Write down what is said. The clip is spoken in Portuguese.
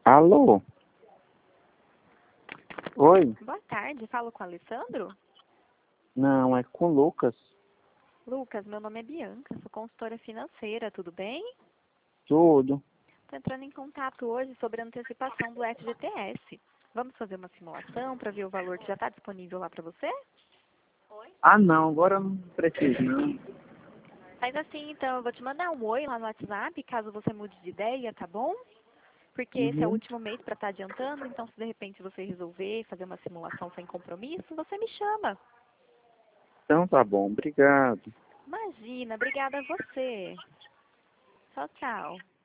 Alô? Oi? Boa tarde, falo com o Alessandro? Não, é com o Lucas. Lucas, meu nome é Bianca, sou consultora financeira, tudo bem? Tudo. Estou entrando em contato hoje sobre a antecipação do FGTS. Vamos fazer uma simulação para ver o valor que já está disponível lá para você? Ah, não, agora eu não preciso, não. Faz assim, então, eu vou te mandar um oi lá no WhatsApp, caso você mude de ideia, tá bom? Porque esse é o Uhum. último mês para estar adiantando, então se de repente você resolver fazer uma simulação sem compromisso, você me chama. Então tá bom, obrigado. Imagina, obrigada a você. Tchau, tchau.